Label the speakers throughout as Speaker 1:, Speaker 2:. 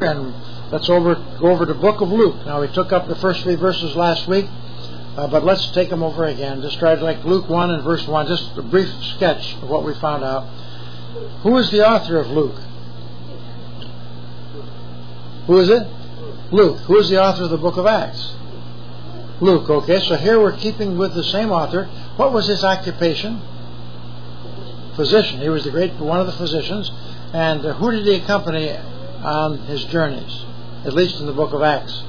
Speaker 1: And let's go over the book of Luke. Now, we took up the first 3 verses last week, but let's take them over again. Just try to like Luke 1 and verse 1, just a brief sketch of what we found out. Who is the author of Luke? Who is it? Luke. Who is the author of the book of Acts? Luke. Okay, so here we're keeping with the same author. What was his occupation? Physician. He was one of the physicians. And who did he accompany on his journeys? At least in the book of Acts.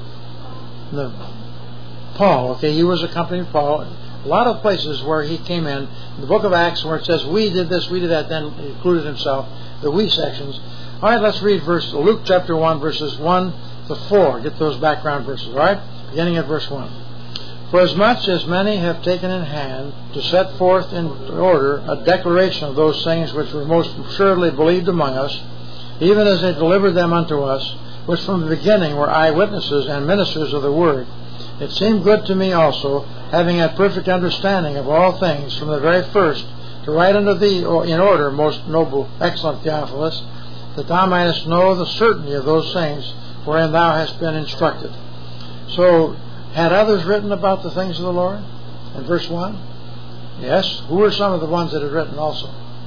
Speaker 1: Paul. Okay, he was accompanying Paul. A lot of places where he came in the book of Acts, where it says we did this, we did that, then he included himself, the we sections. All right, let's read Luke chapter 1, verses 1 to 4. Get those background verses, all right? Beginning at verse 1. For as much as many have taken in hand to set forth in order a declaration of those things which were most assuredly believed among us, even as they delivered them unto us, which from the beginning were eyewitnesses and ministers of the word, it seemed good to me also, having had perfect understanding of all things from the very first, to write unto thee in order, most noble, excellent Theophilus, that thou mightest know the certainty of those things wherein thou hast been instructed. So, had others written about the things of the Lord? In verse 1? Yes. Who were some of the ones that had written also?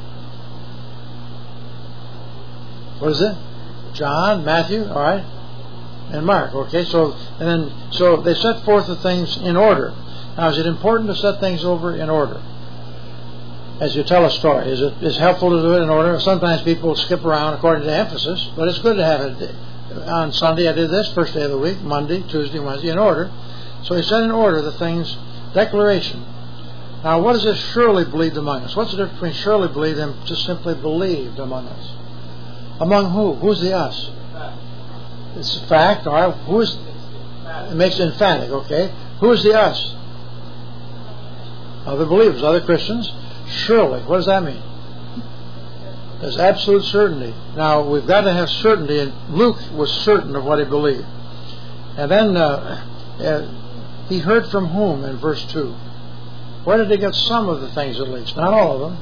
Speaker 1: What is it? John, Matthew, all right, and Mark. Okay, so they set forth the things in order. Now, is it important to set things over in order as you tell a story? Is it helpful to do it in order? Sometimes people skip around according to emphasis, but it's good to have it. On Sunday I did this, first day of the week, Monday, Tuesday, Wednesday, in order. So he said in order the things, declaration. Now, what is this surely believed among us? What's the difference between surely believed and just simply believed among us? Among who? Who's the us? It's a fact, all right. Who is? It makes it emphatic, okay. Who is the us? Other believers, other Christians. Surely. What does that mean? There's absolute certainty. Now, we've got to have certainty, and Luke was certain of what he believed. And then he heard from whom in verse 2? Where did he get some of the things at least? Not all of them.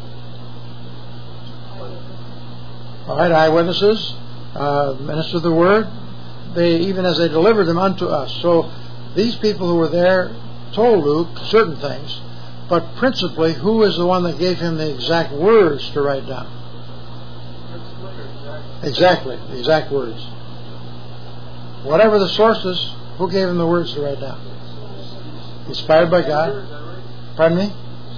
Speaker 1: All right, eyewitnesses, minister of the word, even as they delivered them unto us. So these people who were there told Luke certain things, but principally, who is the one that gave him the exact words to write down? Exactly, the exact words. Whatever the sources, who gave him the words to write down? Inspired by God. Pardon me?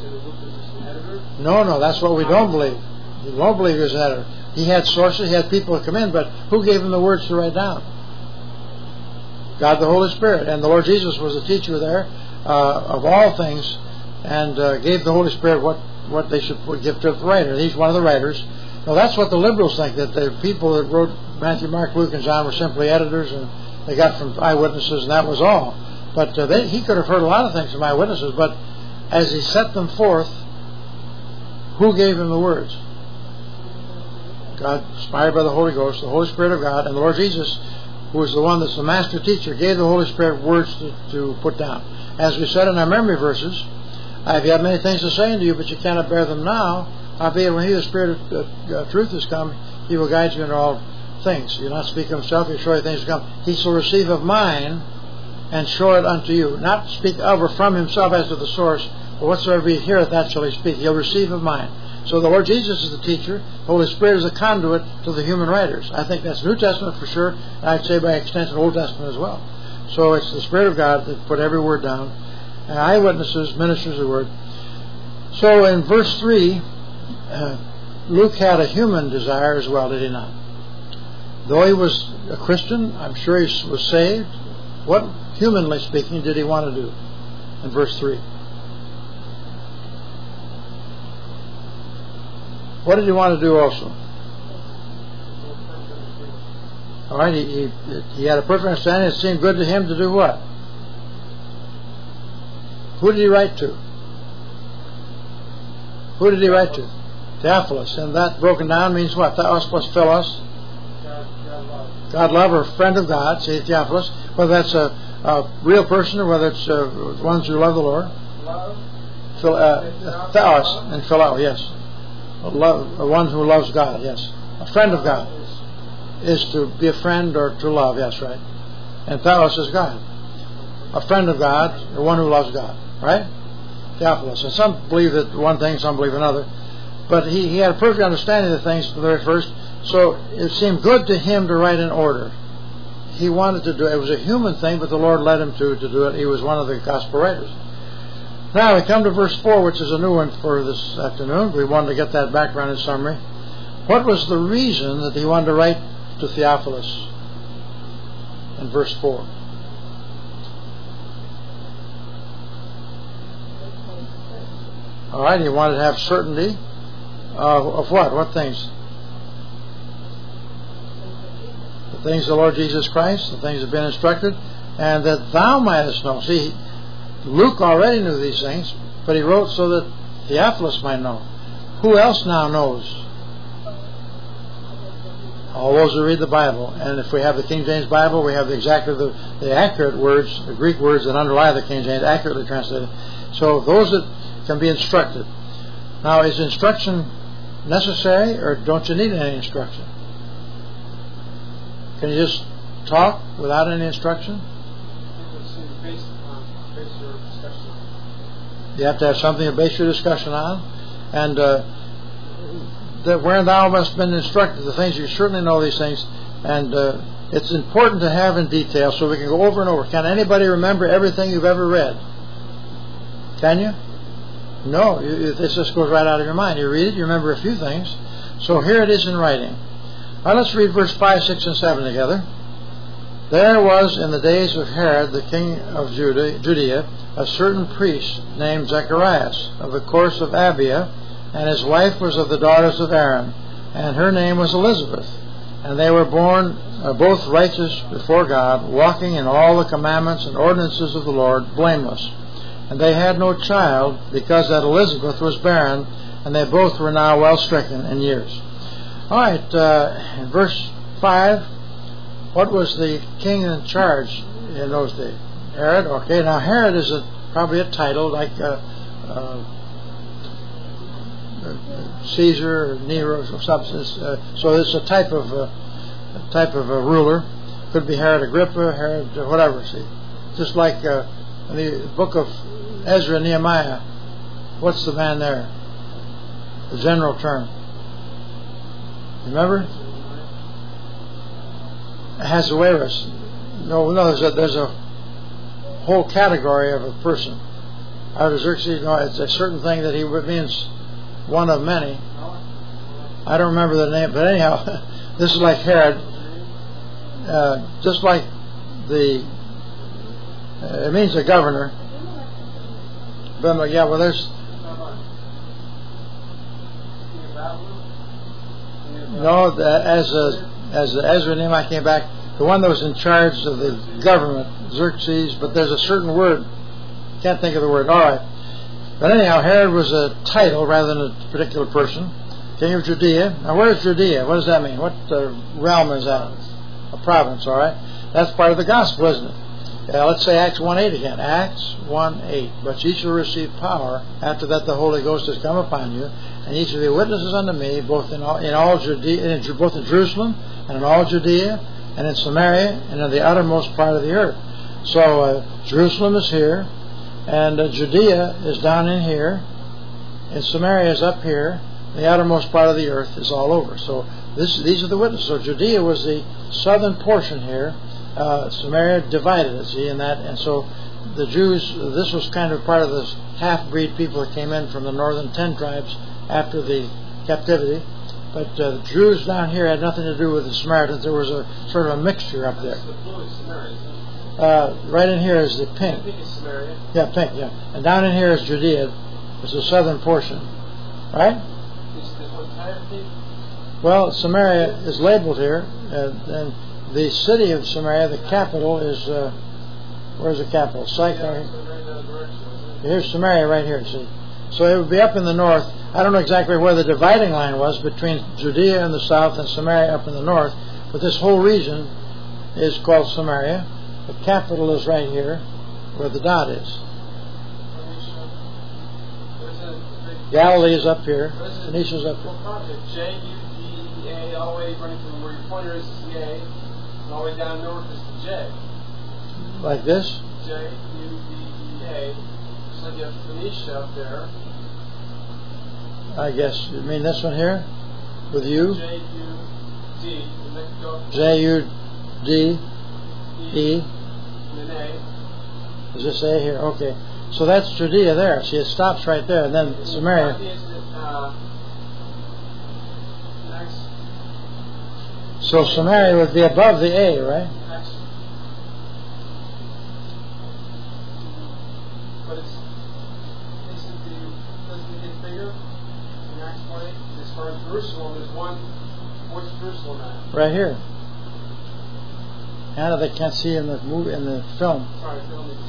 Speaker 1: No, that's what we don't believe. We won't believe he was an editor. He had sources, he had people that come in, but who gave him the words to write down? God the Holy Spirit. And the Lord Jesus was the teacher there of all things, and gave the Holy Spirit what they should give to the writer. He's one of the writers. Now that's what the liberals think, that the people that wrote Matthew, Mark, Luke, and John were simply editors, and they got from eyewitnesses, and that was all. But he could have heard a lot of things from eyewitnesses, but as he set them forth, who gave him the words? God, inspired by the Holy Ghost, the Holy Spirit of God, and the Lord Jesus, who is the one that's the master teacher, gave the Holy Spirit words to put down. As we said in our memory verses, I have yet many things to say unto you, but you cannot bear them now. Howbeit, when he, the Spirit of truth, is come, he will guide you into all things. He will not speak of himself, he will show you things to come. He shall receive of mine and show it unto you. Not speak of or from himself as to the source, but whatsoever he heareth, that shall he speak. He'll receive of mine. So the Lord Jesus is the teacher. The Holy Spirit is a conduit to the human writers. I think that's New Testament for sure, and I'd say by extension Old Testament as well. So it's the Spirit of God that put every word down. And eyewitnesses, ministers of the word. So in verse 3, Luke had a human desire as well, did he not? Though he was a Christian, I'm sure he was saved. What, humanly speaking, did he want to do? In verse 3. What did he want to do also? All right, he had a perfect understanding. It seemed good to him to do what? Who did he write to? Who did he write to? Theophilus. And that broken down means what? Theos plus philos. God love, or friend of God, say Theophilus. Whether that's a real person or whether it's ones who love the Lord. Theos and philo, yes. One who loves God, yes. A friend of God. is to be a friend or to love. Yes, right. And Theos is God. A friend of God, the one who loves God. Right? Theophilus. And some believe that one thing, some believe another. But he had a perfect understanding of things from the very first. So it seemed good to him to write in order. He wanted to do it. It was a human thing, but the Lord led him to do it. He was one of the gospel writers. Now we come to verse 4, which is a new one for this afternoon. We wanted to get that background and summary. What was the reason that he wanted to write to Theophilus in verse 4? All right, he wanted to have certainty of what? What things? The things of the Lord Jesus Christ, the things that have been instructed, and that thou mightest know. See, Luke already knew these things, but he wrote so that Theophilus might know. Who else now knows? All those who read the Bible. And if we have the King James Bible, we have the accurate words, the Greek words that underlie the King James, accurately translated. So those that can be instructed. Now, is instruction necessary, or don't you need any instruction? Can you just talk without any instruction? You have to have something to base your discussion on. And that where thou must have been instructed, the things you certainly know these things. And it's important to have in detail so we can go over and over. Can anybody remember everything you've ever read? Can you? No. This just goes right out of your mind. You read it, you remember a few things. So here it is in writing. Now let's read verse 5, 6, and 7 together. There was in the days of Herod, the king of Judea, a certain priest named Zacharias of the course of Abia, and his wife was of the daughters of Aaron, and her name was Elizabeth. And they were born both righteous before God, walking in all the commandments and ordinances of the Lord, blameless. And they had no child, because that Elizabeth was barren, and they both were now well stricken in years. All right, in verse 5, what was the king in charge in those days? Herod. Okay, now Herod is probably a title like Caesar or Nero or something. So it's a type of a ruler. Could be Herod Agrippa, Herod whatever. See, just like in the book of Ezra and Nehemiah. What's the man there? The general term. Remember? Ahasuerus. No. There's a whole category of a person. Artaxerxes. No, it's a certain thing that he means one of many. I don't remember the name, but anyhow, this is like Herod. Just like it means a governor. But yeah, well, there's no as Ezra and Nehemiah came back, the one that was in charge of the government, Xerxes. But there's a certain word. Can't think of the word. All right. But anyhow, Herod was a title rather than a particular person. King of Judea. Now, where is Judea? What does that mean? What realm is that? A province, all right? That's part of the gospel, isn't it? Let's say Acts 1:8 again. Acts 1:8. But ye shall receive power after that the Holy Ghost has come upon you, and ye shall be witnesses unto me, both in all Judea, both in Jerusalem and in all Judea, and in Samaria, and in the uttermost part of the earth. So Jerusalem is here, and Judea is down in here, and Samaria is up here. The outermost part of the earth is all over. So these are the witnesses. So Judea was the southern portion here. Samaria divided it, see, in that. And so the Jews, this was kind of part of this half-breed people that came in from the northern 10 tribes after the captivity. But the Jews down here had nothing to do with the Samaritans. There was a sort of a mixture up there. Right in here is the pink.
Speaker 2: I think it's Samaria.
Speaker 1: Yeah, pink, yeah. And down in here is Judea. It's the southern portion. Right? Well, Samaria is labeled here. And the city of Samaria, the capital, is... where's the capital? Sychar. Here's Samaria right here, see. So it would be up in the north. I don't know exactly where the dividing line was between Judea in the south and Samaria up in the north. But this whole region is called Samaria. The capital is right here, where the dot is. Galilee is up here. Phoenicia is up here.
Speaker 2: the A, all the way running from where your pointer is the A, and all the way down north is the J.
Speaker 1: Like this?
Speaker 2: J, U, D, E, A. Just like you have Phoenicia up there.
Speaker 1: I guess you mean this one here? With U?
Speaker 2: J, U, D, and then go
Speaker 1: J, U, D, E.
Speaker 2: And then A.
Speaker 1: Is this A here? Okay. So that's Judea there. See, it stops right there, and then Samaria.
Speaker 2: Next.
Speaker 1: So Samaria would be above the A, right?
Speaker 2: Next. But it's doesn't it get bigger in Acts 20? As far as Jerusalem, there's one. Where's Jerusalem at?
Speaker 1: Right here. Anna, they can't see in the movie, in the film.
Speaker 2: Sorry, film is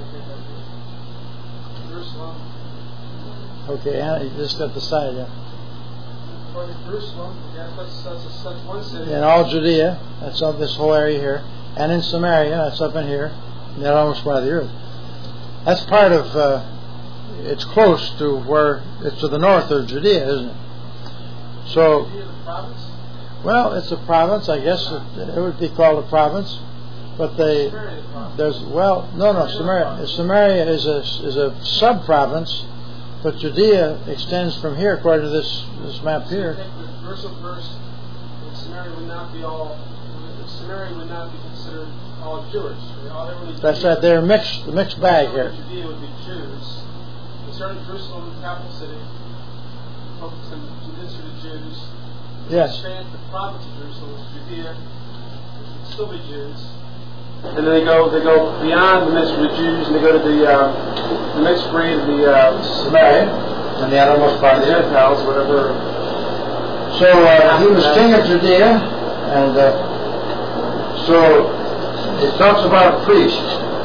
Speaker 2: Jerusalem.
Speaker 1: Okay, Anna, just at the side, yeah.
Speaker 2: Or to Jerusalem, yeah, that's one city.
Speaker 1: In all Judea, that's up this whole area here, and in Samaria, that's up in here, and that almost by the earth. That's part of. It's close to where it's to the north of Judea, isn't it? So.
Speaker 2: Judea, the province?
Speaker 1: Well, it's a province, I guess it would be called a province, but there's Samaria is a sub-province, but Judea extends from here according to this map here.
Speaker 2: So you think verse of verse, Samaria would not be considered all Jewish.
Speaker 1: That's right. They're mixed bag here.
Speaker 2: Judea would be Jews. Concerning Jerusalem, the capital city, focusing to the Jews.
Speaker 1: Yes.
Speaker 2: Expand the province of Jerusalem, Judea, which would still be Jews. And then they go beyond the midst of the Jews, and they go to the mixed breed of the
Speaker 1: Samaria, and the othermost part of the
Speaker 2: Gentiles, whatever.
Speaker 1: So he was king of Judea, and so it talks about a priest.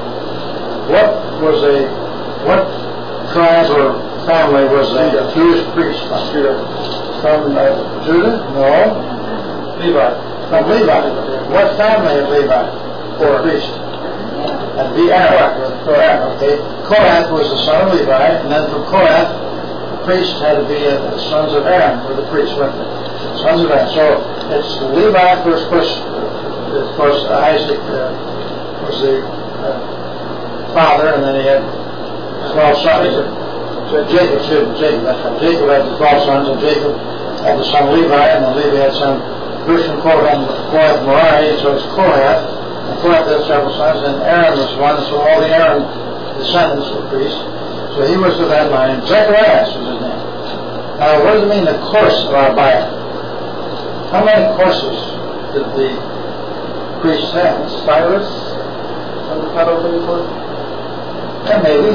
Speaker 1: What tribe or family was a Jewish priest? From Judah? No.
Speaker 2: Levi.
Speaker 1: From Levi. What family of Levi? Or priest? That'd be Aaron. Kohath. Okay. Kohath was the son of Levi, and then from Kohath, the priest had to be the sons of Aaron, or the priests with it. Sons of Aaron. So it's Levi first. Of course, Isaac was the father, and then he had 12 sons. Jacob, that's right. Jacob had the 12 sons, and Jacob had the son Levi, and then Levi had son Gershon, Kohath, Merari, so it's Kohath. And Kohath had several sons, and Aaron was one, so all the Aaron descendants were priests. So he was of that line. Zacharias was his name. Now, what does it mean, the course of our Bible? How many courses did the priests have? Cyrus? Some title looking for? Yeah, maybe.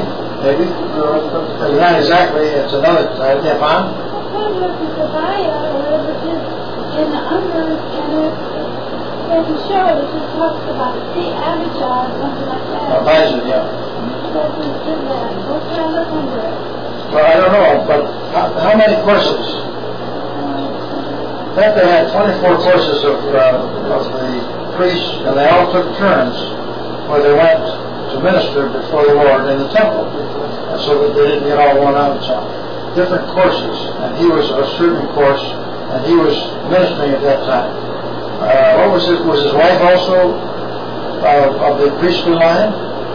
Speaker 1: Not exactly. It's another title. Yeah, Mom?
Speaker 3: Well, look at Tobiah, or it is in the under, and it shows, it talks about the Abijah, something like that.
Speaker 1: Abijah, yeah.
Speaker 3: It doesn't do that. Go try to look under it.
Speaker 1: Well, I don't know, but how many courses? I think they had 24 courses of the priests, and they all took turns where they went to minister before the Lord in the temple, so that they didn't get all worn out. So different courses, and he was a certain course, and he was ministering at that time. What was his wife also of the priestly line?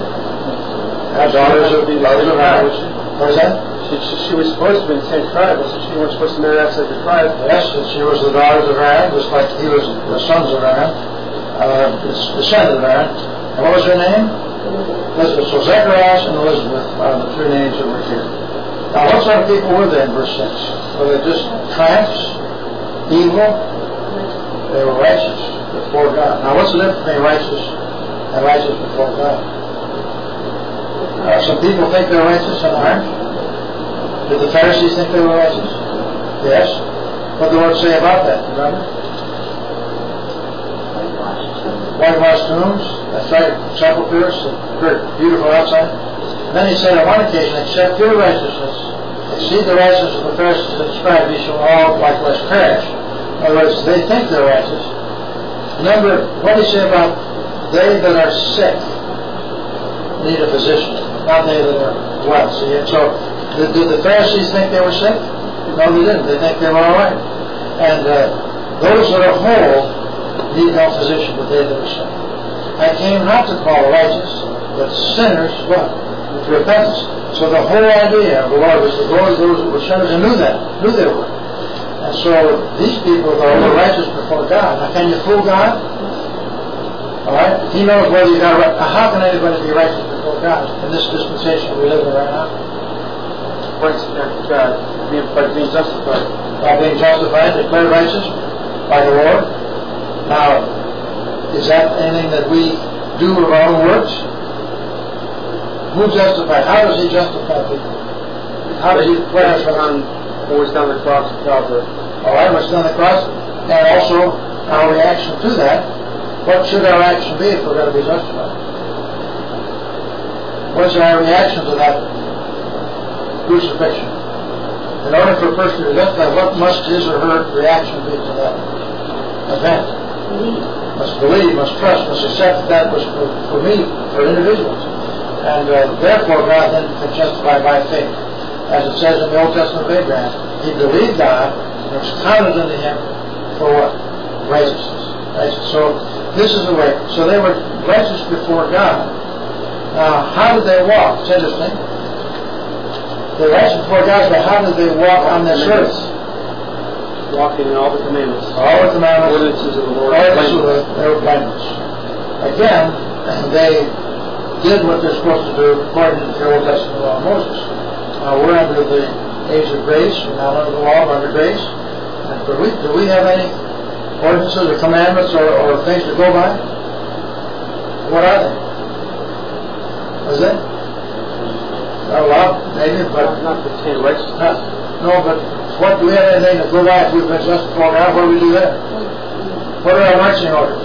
Speaker 1: Daughters of Aaron. What is that?
Speaker 2: She was supposed to be in the same tribe, so she wasn't supposed to marry outside the tribe.
Speaker 1: Yes, and she was the daughters of Aaron, just like he was the sons of Aaron, descendant of Aaron. And what was her name? Elizabeth. So Zacharias and Elizabeth are the three names that were here. Now, what sort of people were they in verse 6? Were they just tramps? Evil? They were righteous before God. Now, what's the difference between righteous and righteous before God? Some people think they're righteous and aren't. Did the Pharisees think they were righteous? Yes. What did the Lord say about that? Remember? Whitewashed tombs. That's right. Sepulchres. Very beautiful outside. And then he said on one occasion, except your righteousness exceed the righteousness of the Pharisees and scribes, ye shall all likewise perish. In other words, they think they're righteous. Remember, what did he say about they that are sick need a physician, not they that are well. See, so did the Pharisees think they were sick? No, they didn't. They think they were all right. And Those that are whole need no physician, but they that are sick. I came not to call the righteous, but sinners, what? To repentance. So the whole idea of the Lord was to go to those that were sinners and knew they were. And so these people, though, were righteous before God. Now, can you fool God? All right? He knows whether you got right. How can anybody be righteous before God in this dispensation we live in right now?
Speaker 2: Righteous before God, by being justified.
Speaker 1: By being justified, declared righteous by the Lord. Now, is that anything that we do of our own works? Who justifies? How does He justify people? How does He declare us on
Speaker 2: what was done on the cross of Calvary?
Speaker 1: All right, what's done on the cross, and also our reaction to that. What should our action be if we're going to be justified? What's our reaction to that crucifixion? In order for a person to be justified, what must his or her reaction be to that event? Must believe, must trust, must accept that was for me, for individuals. And therefore God then can justify by faith. As it says in the Old Testament of Abraham, he believed God and it was counted unto him for what? Righteousness. So this is the way. So they were righteous before God. Now, how did they walk? It's interesting. They were righteous before God, but how did they walk on this earth?
Speaker 2: Walking in all the commandments.
Speaker 1: All the commandments.
Speaker 2: Ordinances of the Lord.
Speaker 1: They were blameless. Again, they did what they're supposed to do according to the Old Testament law of Moses. Now we're under the age of grace. We're not under the law, we're under grace. And do we have any ordinances or commandments or things to go by? What are they? Is it? A lot, maybe, but
Speaker 2: not the 10 righteousness.
Speaker 1: No, but what do we have anything to go by if we've been just before God? What do we do there? What are our marching orders?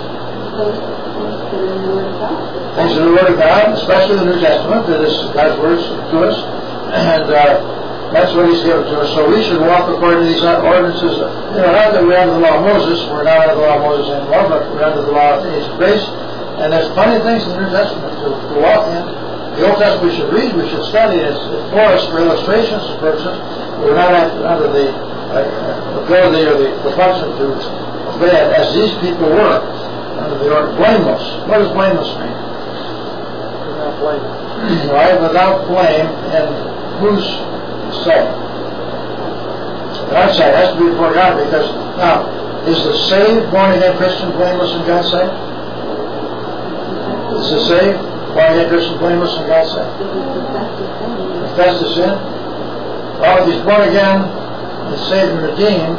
Speaker 1: Things in the Word of God, especially the New Testament, that is God's words to us, and that's what He's given to us. So we should walk according to these ordinances. Not that we're under the law of Moses, we're not under the law of Moses anymore, but we're under the law of the age of grace. And there's plenty of things in the New Testament to walk in. The Old Testament we should read, we should study it for us, for illustrations purposes. We're not under the ability or the function to obey it as these people were under the order. Blameless. What does blameless mean?
Speaker 2: Without blame.
Speaker 1: Right, without blame, and whose sight? God's sight. It has to be before God, because now, is the saved, born-again Christian blameless in God's sight? Is the saved, born-again Christian blameless in God's sight? Confess the sin? Well, if he's born again, and saved and redeemed,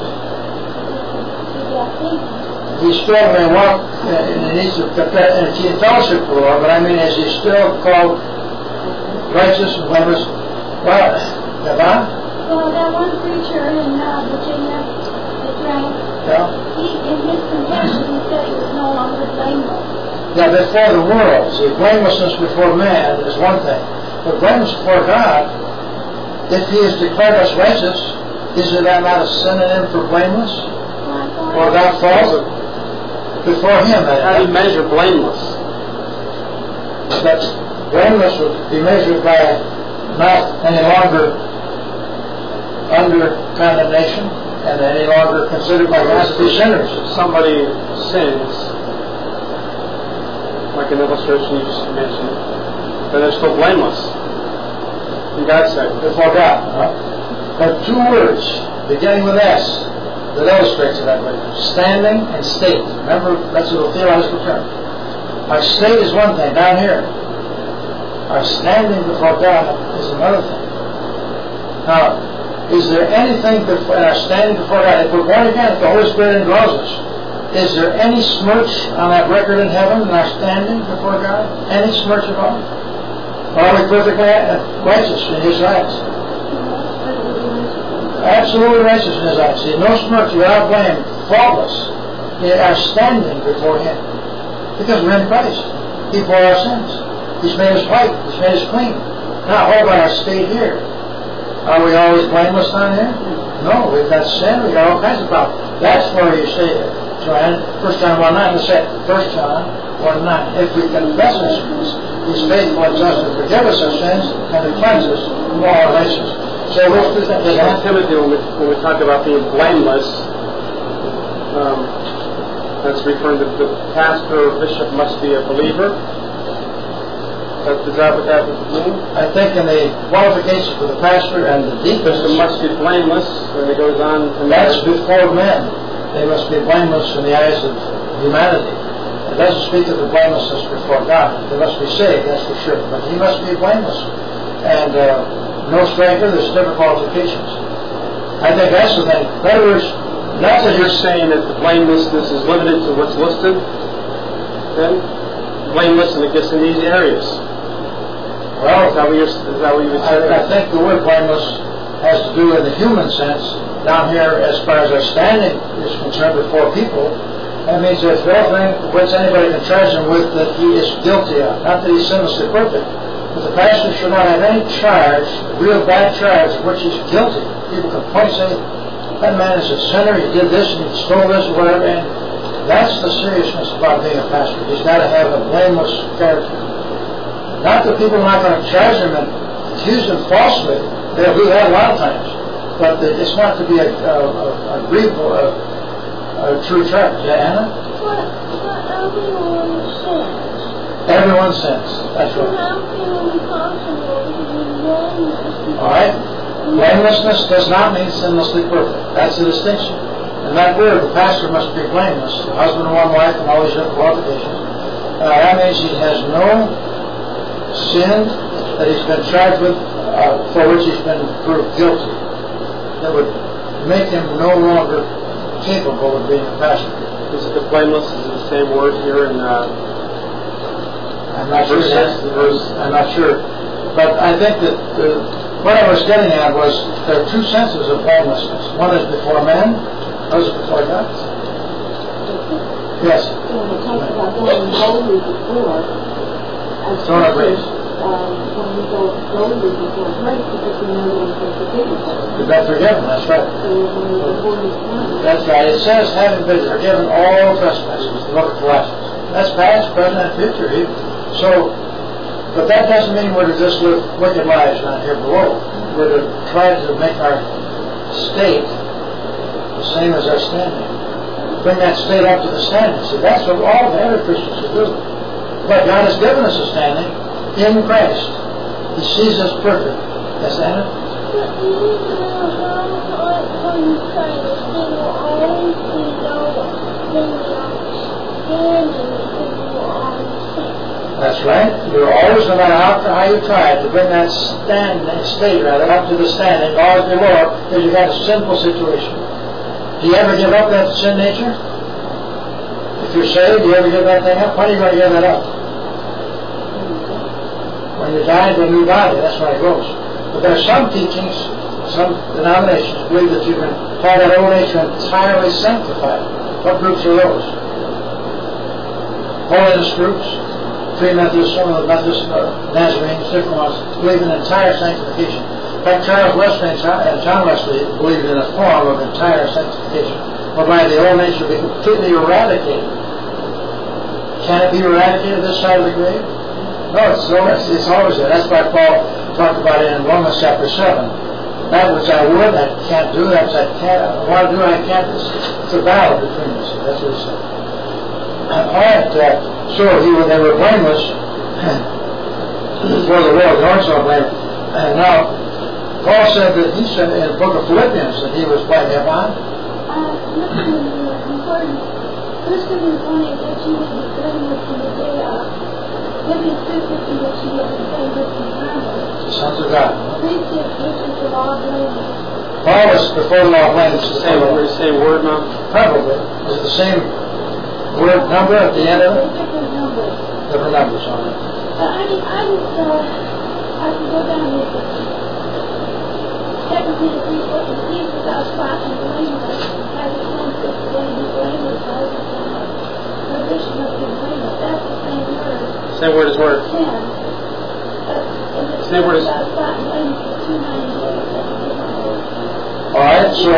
Speaker 1: he still may walk, and he needs to confess and keep fellowship with the Lord, but I mean, is he still called righteous and blameless? Well, Yvonne?
Speaker 3: Well, that one preacher in Virginia that drank, in his confession, he said he was no longer blameless.
Speaker 1: Yeah, before the world. See, blamelessness before man is one thing. But blameless before God, if He has declared us righteous, is that not a synonym for blameless? Or without fault? Before Him.
Speaker 2: How do you measure blameless?
Speaker 1: That blameless would be measured by not any longer under condemnation and any longer considered by God to be sinners.
Speaker 2: If somebody sins, like an illustration you just mentioned, then they're still blameless in God's sight.
Speaker 1: Before God. But two words, beginning with S, that illustrates it that way. Standing and state. Remember, that's a theological term. Our state is one thing, down here. Our standing before God is another thing. Now, is there anything in our standing before God, if we're born again, if the Holy Spirit indwells us, is there any smirch on that record in heaven in our standing before God? Any smirch at all? Are we perfectly righteous in His eyes? Absolutely righteous in His eyes. See, no smirch, without blame, faultless. Our standing before Him. Because we're in Christ. He bore our sins. He's made us white. He's made us clean. Now, what about our state here? Are we always blameless down here? No, we've got sin. We've got all kinds of problems. That's where you say, Joanne, 1 John 1:9, let's say 1 John 1:9. If we confess our sins, He's faithful and just to forgive us our sins and to cleanse us from all unrighteousness. So what's the thing?
Speaker 2: Timothy, when we talk about being blameless, That's referring to the pastor or bishop must be a believer. Is that what that would mean?
Speaker 1: I think in the qualifications for the pastor and the deacons,
Speaker 2: Bishop must be blameless, and it goes on from
Speaker 1: that's before men. They must be blameless in the eyes of humanity. It doesn't speak of the blamelessness before God. They must be saved, that's for sure. But he must be blameless. And no stranger, there's different qualifications. I think that's the thing. In other words, not that
Speaker 2: you're saying that the blamelessness is limited to what's listed, then? Blameless, and it gets in these areas.
Speaker 1: Well,
Speaker 2: is that what you would say?
Speaker 1: I think the word blameless has to do in the human sense. Down here, as far as our standing is concerned before people, that means there's nothing which anybody can charge him with that he is guilty of. Not that he's sinlessly perfect, but the pastor should not have any charge, real bad charge, of which he's guilty. People can point and say, that man is a sinner, he did this and he stole this or whatever, and that's the seriousness about being a pastor. He's got to have a blameless character. Not that people are not going to charge him and accuse him falsely. They'll do that a lot of times. But it's not to be a grievable, a true charge. Yeah, Anna?
Speaker 3: But everyone sins.
Speaker 1: Everyone sins. That's right.
Speaker 3: How can we possibly be blameless?
Speaker 1: All right? Blamelessness does not mean sinlessly perfect. That's the distinction. And that word, the pastor must be blameless. The husband and one wife and all these different qualifications. That means he has no sin that he's been charged with, for which he's been proved guilty, that would make him no longer capable of being a pastor.
Speaker 2: Is it the blameless? Is it the same word here in
Speaker 1: I'm not sure. I'm not sure. But I think that what I was getting at was there are two senses of blamelessness. One is before men, others is before God. Yes.
Speaker 4: When it talks about going boldly before,
Speaker 1: Don't agree.
Speaker 4: when we go boldly before grace, because we know that we've been forgiven.
Speaker 1: You've been forgiven, that's right.
Speaker 4: So when we're before His throne,
Speaker 1: That's right. It says, having been forgiven all trespasses, the book of Colossians. That's past, present, and future. But that doesn't mean we're to just live wicked lives down here below. We're to try to make our state the same as our standing. Bring that state up to the standing. See, that's what all the other Christians should do. But God has given us a standing in Christ. He sees us perfect. Yes, Anna?
Speaker 3: But you need to know how you try this thing will always be lower than the understanding because you will always think.
Speaker 1: That's right. You're always, no matter how you try to bring that state up to the standing, always be lower because you've got a sinful situation. Do you ever give up that sin nature? If you're saved, do you ever give that thing up? When are you going to give that up? When you die to a new body, that's when it goes. But there are some teachings, some denominations believe that you can have that old nature entirely sanctified. What groups are those? Holiness groups, Free Methodists, some of the Methodists, Nazarenes, different ones, believe in entire sanctification. In fact, Charles Wesley and John Wesley believed in a form of entire sanctification, whereby the old nature be completely eradicated. Can it be eradicated this side of the grave? No, it's always there. That's why Paul talked about it in Romans chapter 7. That which I would, I can't do. That which I want to do, I can't. It's a battle between us. That's what he said. All right, so they were blameless before the Lord. They weren't so blameless. And now, Paul said that he said in the book of Philippians that he was blameless.
Speaker 3: Listen, important. 1 Corinthians 1 that you would be blameless in the day of. Philippians 2:50 that you would be blameless in harmless.
Speaker 1: The sons of God.
Speaker 3: 3:6 this is the law of blameless.
Speaker 1: Paul was before the law of blameless.
Speaker 2: The same word now?
Speaker 1: Probably. Is it the same word number at the end of it?
Speaker 3: Different numbers.
Speaker 1: Different numbers on it.
Speaker 3: But I can go down here. 2 Peter 3:14, peace without spot and blameless, having come to today be blameless, as perdition of the blameless. That's the same word.
Speaker 2: Same word as word.
Speaker 3: 10.
Speaker 2: Same word as.
Speaker 3: Without spot and blameless is 298.
Speaker 1: All right, so.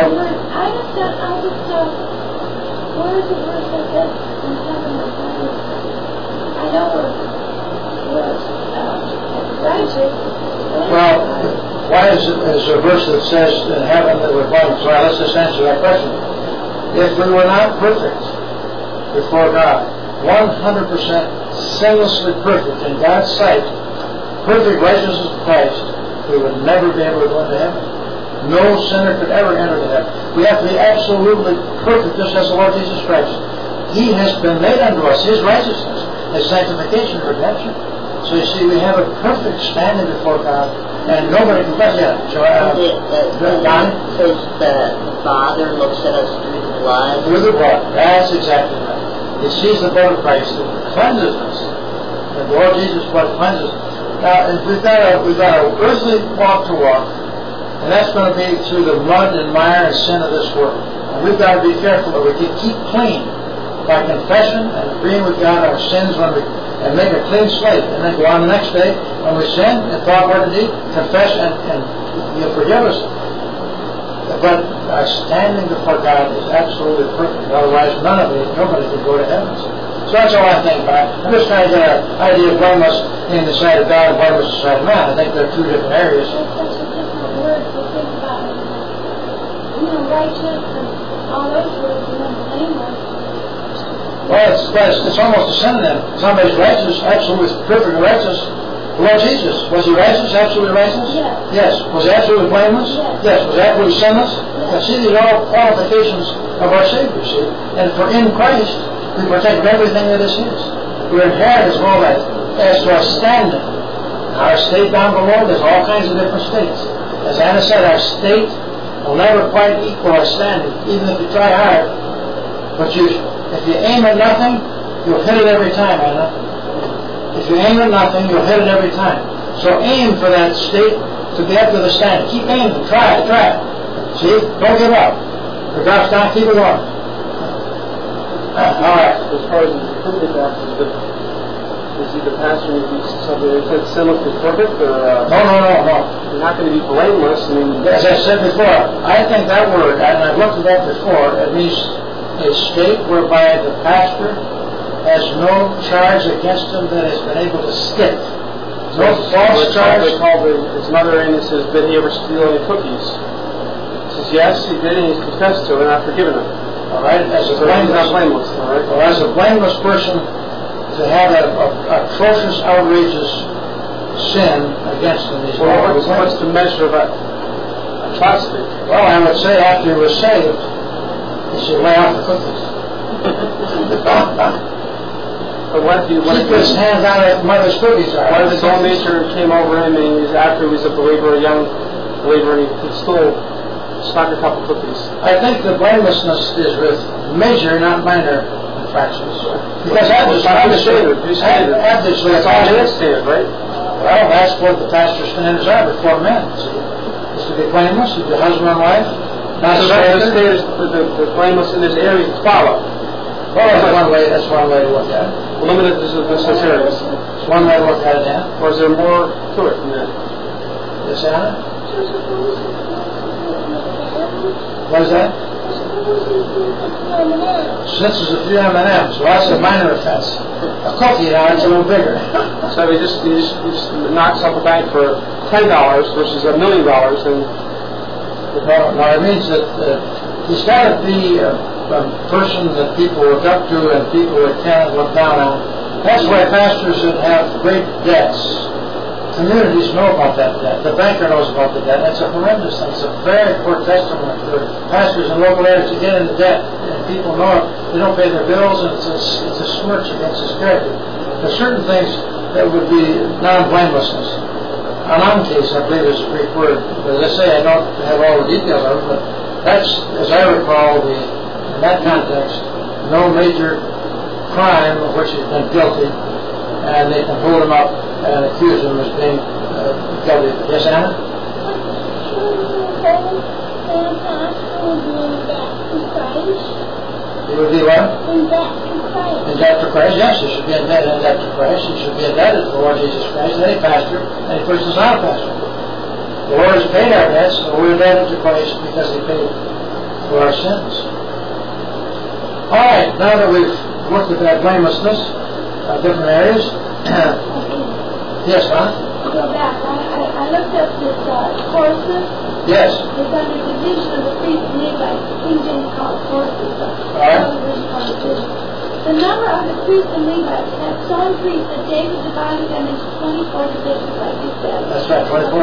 Speaker 3: Where is the verse that says in heaven of blameless? I know where righteous.
Speaker 1: Well, why is there a verse that says in heaven that we're blameless? Well, let's just answer that question. If we were not perfect, before God, 100% sinlessly perfect in God's sight, perfect righteousness of Christ, we would never be able to go into heaven. No sinner could ever enter the heaven. We have to be absolutely perfect, just as the Lord Jesus Christ. He has been made unto us, His righteousness, His sanctification, redemption. So you see, we have a perfect standing before God, and nobody can bless yet. So,
Speaker 5: says the Father looks at us through the blood.
Speaker 1: Through the blood. That's exactly right. He sees the blood of Christ that cleanses us. The Lord Jesus' blood cleanses us. Now, we've got a earthly walk to walk, and that's going to be through the mud and mire and sin of this world. And we've got to be careful that we keep clean by confession and agreeing with God our sins and make a clean slate, and then go on the next day when we sin in thought, word, and deed, confess, and He'll forgive us. But our standing before God is absolutely perfect. Otherwise, nobody can go to heaven. So that's all I think about. I'm just trying to get an idea of blameless in the sight of God and blameless in the sight of man. I think they're two different areas.
Speaker 3: That's such a different word to think about. Righteous and all those words, blameless.
Speaker 1: Well, it's almost a synonym. Somebody's righteous, absolutely perfect and righteous. The Lord Jesus, was He righteous, absolutely righteous?
Speaker 3: Yes.
Speaker 1: Yes. Was He absolutely blameless?
Speaker 3: Yes.
Speaker 1: Was He absolutely sinless?
Speaker 3: Yes.
Speaker 1: Now, see, these are all qualifications of our Savior, see? And for in Christ, we partake of everything that is His. We're inheritors of all that. As to our standing, our state down below, there's all kinds of different states. As Anna said, our state will never quite equal our standing, even if you try hard. But if you aim at nothing, you'll hit it every time, Anna. If you aim at nothing, you'll hit it every time. So aim for that state to be up to the standard. Keep aiming. Try it. See? Don't give up. If it drops down, keep it going. All right.
Speaker 2: As far as the perfect actions, is he the pastor who teaches something that says sinlessly perfect? Or,
Speaker 1: No.
Speaker 2: You're not going to be blameless.
Speaker 1: As I said before, I think that word, and I've looked at that before, it means a state whereby the pastor has no charge against him that has been able to stick. No false charge.
Speaker 2: They called his mother in and says, did he ever steal any cookies? He says, yes, he did, and he's confessed to it, and I've forgiven him.
Speaker 1: All right, as a blameless,
Speaker 2: all right?
Speaker 1: Well, as a blameless person, to have an atrocious, outrageous sin against him is
Speaker 2: what's the measure of atrocity?
Speaker 1: Well, I would say after he was saved, he should lay off the cookies.
Speaker 2: But what
Speaker 1: keep his hands out of mother's cookies.
Speaker 2: What if his own nature came over him and after he was a believer, a young believer, and he still snuck a couple cookies?
Speaker 1: I think the blamelessness is with major, not minor infractions. Because obviously,
Speaker 2: that's all it is, right?
Speaker 1: Well, that's what the pastor's standards are before men. Is to be blameless, to be husband and wife. Not
Speaker 2: the blameless in this area to follow.
Speaker 1: Well, that's one way to look at it.
Speaker 2: Limited to this area.
Speaker 1: It's one way to look at it, Dan.
Speaker 2: Or is there more to it than that?
Speaker 1: Yes, Anna? What is that? Since there's a few M&Ms, well, that's a minor offense. A cookie now, it's a little bigger.
Speaker 2: So if he just knocks off the bank for $10 versus $1 million, then...
Speaker 1: No, it means that he's got to be a person that people look up to and people that can't look down on. That's why pastors that have great debts, communities know about that debt. The banker knows about the debt. That's a horrendous thing. It's a very poor testimony for pastors in local areas to get into debt. And people know it. They don't pay their bills, and it's a smirch against his character. There's certain things that would be non-blamelessness. Anonkes, I believe, is a Greek word. As I say, I don't have all the details of it, but that's, as I recall, in that context, no major crime of which he's been guilty, and they can hold him up and accuse him as being guilty. Yes, Anna? He would be what?
Speaker 3: In debt to Christ.
Speaker 1: In debt to Christ, yes, he should be in debt to Christ. He should be indebted to the Lord Jesus Christ, any pastor, any person is not a pastor. The Lord has paid our debts, so we're indebted to Christ because He paid for our sins. All right, now that we've looked at that blamelessness of different areas, yes, Ron?
Speaker 3: Go back. I looked up this courses.
Speaker 1: Yes.
Speaker 3: It's under division of the priest and Levites. King James called courses.
Speaker 1: All right.
Speaker 3: The number of the priests and Levites had so increased that David divided them into 24 divisions, like you said.
Speaker 1: That's right, 24.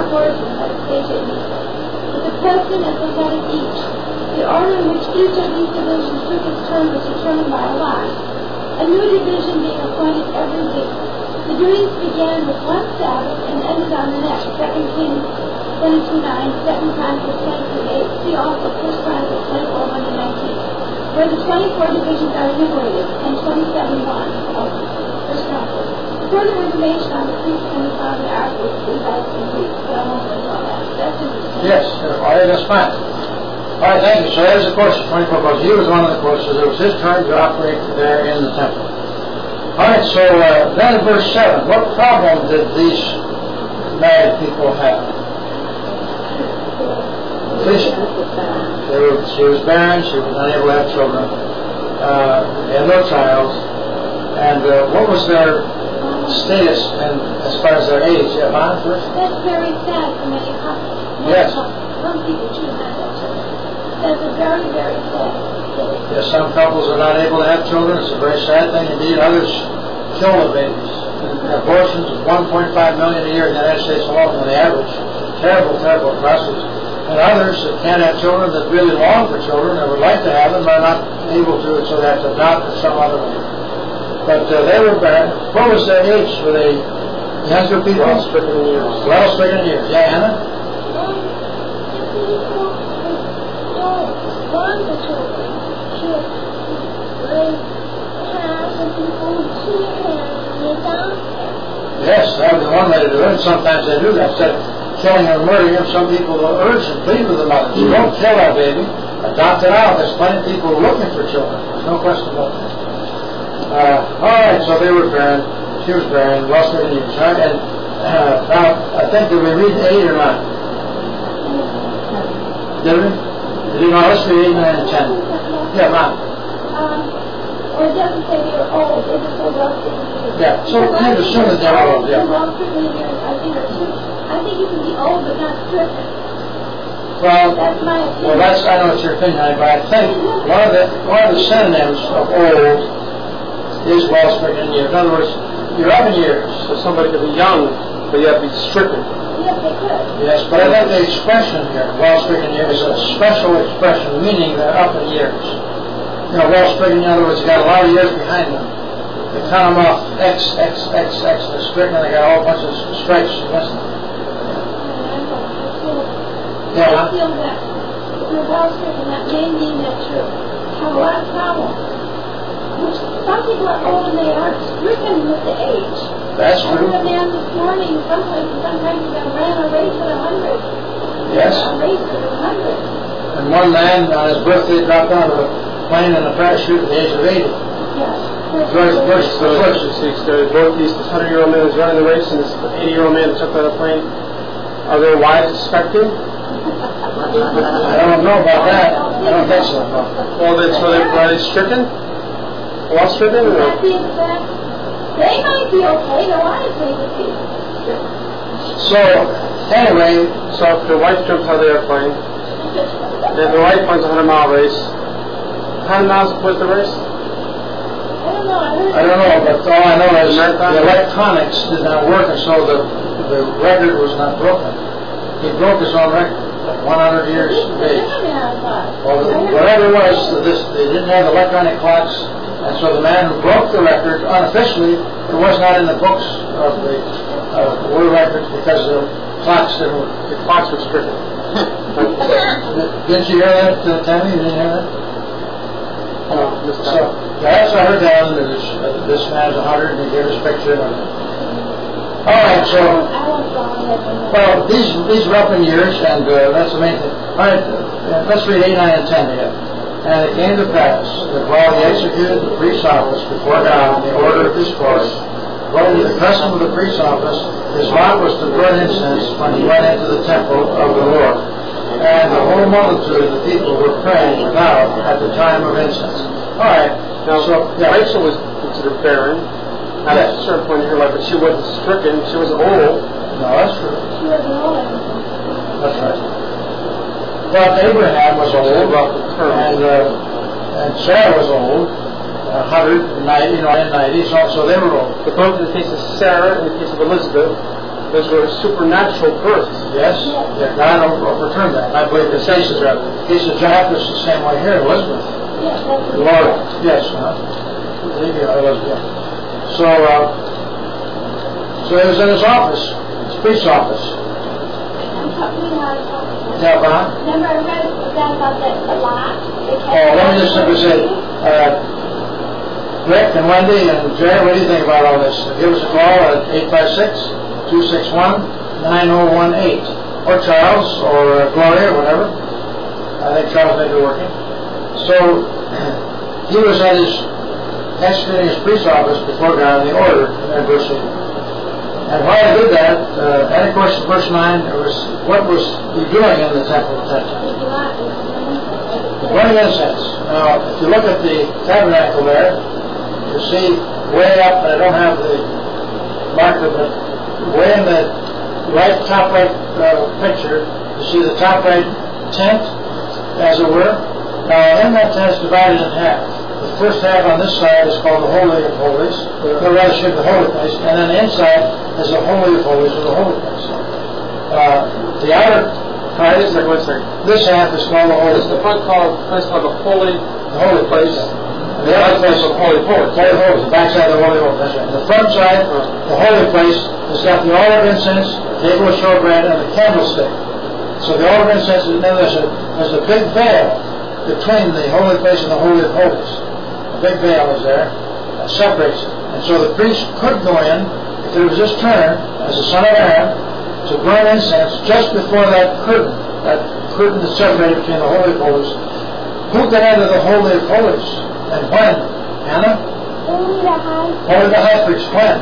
Speaker 3: With the president and pathetic each. The order in which each of these divisions took its turn was determined by a lot. A new division being appointed every week. The duties began with one Sabbath and ended on the next. 2 Kings 22:9, 2 Chronicles 10:8. See also 1 Chronicles 24:1-19. Where the 24 divisions are enumerated, and 27:1 of 1 Chronicles. Further information on the priests can be found in articles, Levites, and Greeks, but I won't go into all that. That's interesting.
Speaker 1: Yes, all right, that's fine. All right, thank you. So there's the course of 24 courses. He was one of the courses. It was his turn to operate there in the temple. All right, so then in verse 7, what problem did these married people have? She was barren. She was unable to have children. They had no child. And what was their status as far as their age? Yeah, mine first?
Speaker 3: That's very sad for many couples.
Speaker 1: Yes.
Speaker 3: Some people choose not to have children. That's a very, very sad state.
Speaker 1: Yes, some couples are not able to have children. It's a very sad thing indeed. Others kill the babies. Abortions of 1.5 million a year in the United States alone on the average. Terrible, terrible atrocities. And others that can't have children, that really long for children, or would like to have them, are not able to, so they have to adopt or some other way. But they were bad. What was their age? Were they younger people?
Speaker 2: Well-stricken years.
Speaker 1: Well-stricken years. Yeah, Anna? Yes, that would be one way to do it. And sometimes they do that. Instead of killing or murdering them, some people will urge and plead with the mothers. You don't kill our baby. Adopt it out. There's plenty of people looking for children. There's no question about that. All right, so they were barren. She was barren. Well-stricken years. Right? And now, I think, did we read 8 or not? Did we? No, let's read 8, 9, and 10. Yeah, Ron.
Speaker 3: Or it doesn't say they were old, they just said well-stricken years.
Speaker 1: Yeah, so you can assume that they were old, yeah.
Speaker 3: Well-stricken years, I think you can be old but not stricken.
Speaker 1: Well,
Speaker 3: That's my opinion.
Speaker 1: I know it's your opinion, but I think one of the synonyms of old is well-stricken years. In other words, you're up in years.
Speaker 2: So somebody could be young, but yet be stricken.
Speaker 3: Yes, they could.
Speaker 1: Yes, but I think the expression here, well-stricken years, is a special expression, meaning they're up in years. You know, well-stricken, in other words, you got a lot of years behind them. They count them off, X, they're stricken, and they got a whole bunch of stripes against them.
Speaker 3: I feel that if you're well-stricken, that may mean that you have a lot of problems. Some people are old and they aren't stricken with the age.
Speaker 1: That's
Speaker 3: I
Speaker 1: true.
Speaker 3: heard a man this morning, sometimes he ran a race at 100.
Speaker 1: Yes.
Speaker 3: A race at 100.
Speaker 1: And one man on his birthday dropped out of a plane in a parachute at the age of 80.
Speaker 3: Yes.
Speaker 1: George Bush, the first.
Speaker 2: This 100-year-old man was running the race, and this 80-year-old man jumped out of a plane. Are their wives expecting?
Speaker 1: I don't know about that. I don't think so.
Speaker 2: Well, then, so are they stricken? Well-stricken?
Speaker 3: Would that be the fact? They might be okay, their wives may be stricken.
Speaker 1: So, anyway,
Speaker 2: So if the wife jumps out of the airplane, and the wife runs a 100-mile race, how many miles was the race?
Speaker 3: I don't know,
Speaker 1: but all I know is the electronics did not work, and so the record was not broken. He broke his own record, 100 years of age. Well, whatever it was, they didn't have electronic clocks, and so the man who broke the record, unofficially, it was not in the books of the world records because the clocks didn't work.
Speaker 2: The clocks were stricken.
Speaker 1: Didn't you hear that, Tammy? You didn't hear that? So, that's what I heard down in the news. This man's 100 and he gave us a picture. All right, so, well, these are up in years, and that's the main thing. All right, let's read 8, 9, and 10 again. And it came to pass that while he executed the priest's office before God in the order of his course, according to the custom of the priest's office, his lot was to burn incense when he went into the temple of the Lord. And the whole multitude of the people were praying without at the time of incense. All right.
Speaker 2: Now, so Rachel was considered barren at a certain point in her life, but she wasn't stricken. She was old.
Speaker 1: No, that's true.
Speaker 3: She wasn't old.
Speaker 1: That's right. But Abraham was old, and Sarah was old, 190, and 90, so they were old.
Speaker 2: But both in the case of Sarah and in the case of Elizabeth, those were supernatural births.
Speaker 1: Yes? Yeah, God overturned that. I believe the case of Jacob is the same way here, Elizabeth.
Speaker 3: Yes, that's
Speaker 1: The Lord, yes. Elizabeth. So he was in his office, his priest's office. Yeah,
Speaker 3: Remember, I read about that a lot.
Speaker 1: let me just simply say, Rick and Wendy and Jerry, what do you think about all this? Give us a call at 856-261-9018. Or Charles, or Gloria, or whatever. I think Charles may be working. So, he was at executing his priest's office before God in the order in verse 8. And while he did that, and of course in verse 9, it was, what was he doing in the temple at that time? Burning incense. Now, if you look at the tabernacle there, you see way up, and I don't have the marker, but way in the top right picture, you see the top right tent, as it were. Now, in that tent is divided in half. The first half on this side is called the Holy of Holies, or rather should be the Holy Place, and then the inside is the Holy of Holies, or the Holy Place. The outer part is this half is called the Holy.
Speaker 2: It's the front place called the Holy
Speaker 1: Place. And the other place is the Holy of Holies. Holy of Holies, the back side of the Holy of Holies. That's right. The front side, the Holy Place, has got the altar of incense, the table of showbread, and the candlestick. So the altar of incense, and then there's a big veil between the Holy Place and the Holy of Holies. A big veil is there that separates it. And so the priest could go in, if it was his turn, as the son of Aaron, to burn incense just before that curtain is separated between the Holy of Holies. Who could enter the Holy of Holies? And when? Hannah? Only the high priest. When?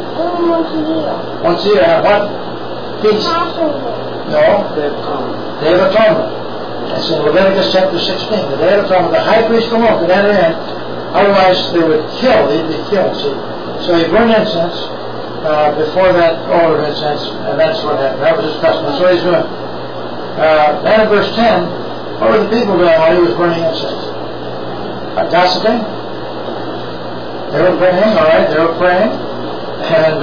Speaker 1: Once a year. And what feast? No. Day of Atonement. It's in Leviticus chapter 16. The Day of Atonement. The high priest alone could enter in. Otherwise, they would kill. They'd be killed. See? So he burned incense before that altar of incense, and that's what happened. That was his custom. That's what he's doing. Then in verse 10, what were the people doing while he was burning incense? Gossiping? They were praying, all right. They were praying, and